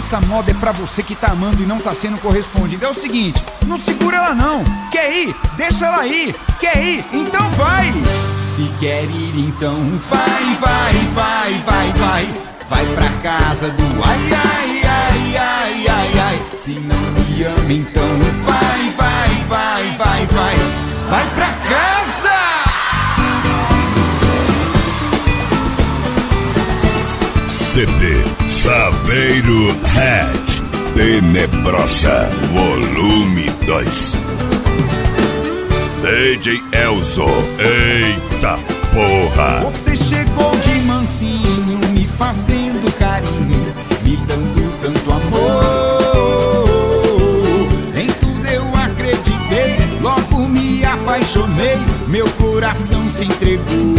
Essa moda é pra você que tá amando e não tá sendo correspondido. É o seguinte, não segura ela não. Quer ir? Deixa ela ir. Quer ir? Então vai. Se quer ir, então vai, vai, vai, vai, vai. Vai pra casa do ai, ai, ai, ai, ai, ai. Se não me ama, então vai, vai, vai, vai, vai. Vai pra casa! CD Chaveiro Hatch Tenebrosa Volume 2. DJ Elzo, eita porra! Você chegou de mansinho, me fazendo carinho, me dando tanto amor. Em tudo eu acreditei, logo me apaixonei, meu coração se entregou.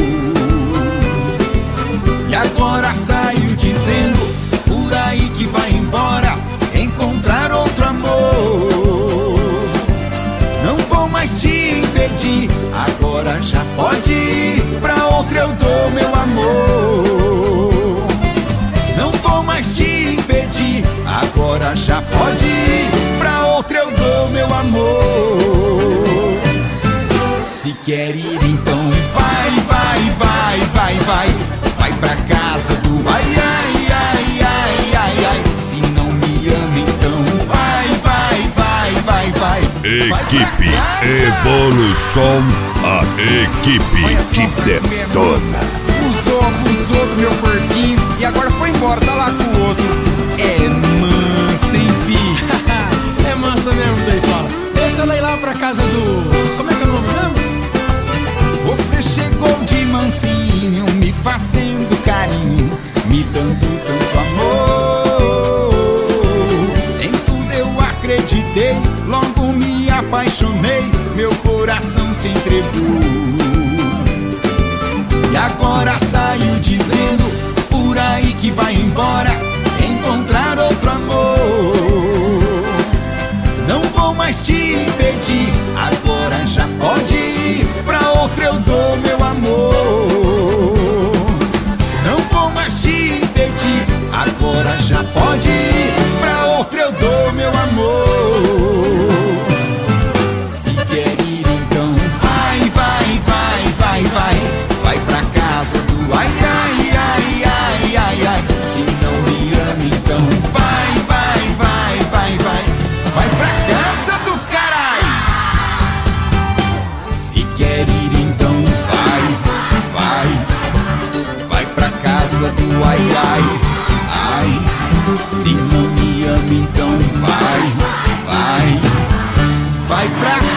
E agora saiu dizendo por aí que vai embora, encontrar outro amor. Não vou mais te impedir, agora já pode ir, pra outra eu dou meu amor. Não vou mais te impedir, agora já pode ir, pra outra eu dou meu amor. Se quer ir então vai, vai, vai, vai, vai. Vai pra casa do ai, ai, ai, ai, ai, ai. Se não me ama, então vai, vai, vai, vai, vai. Equipe Evolução, a equipe que detona. Abusou do meu porquinho e agora foi embora, tá lá com o outro. É mansa, enfim. É mansa mesmo, pessoal. Deixa ela ir lá pra casa do... Como é que é o nome mesmo? Você chegou de mansinho, me fazendo carinho, me dando tanto amor. Em tudo eu acreditei, logo me apaixonei, meu coração se entregou. E agora saiu dizendo por aí que vai embora, encontrar outro amor. Não vou mais te impedir, agora já pode ir, pra outra eu dou meu amor. Não vou mais te impedir, agora já pode ir, pra outra eu dou meu amor. Se quer ir então vai, vai, vai, vai, vai. Vai pra casa do ai, ai, ai, ai, ai, ai. Se não me ama então vai, vai, vai, vai, vai. Vai pra casa do caralho. Se quer ir então vai, vai. Vai pra casa do ai, ai, ai. Se não me ama então vai, vai. Vai pra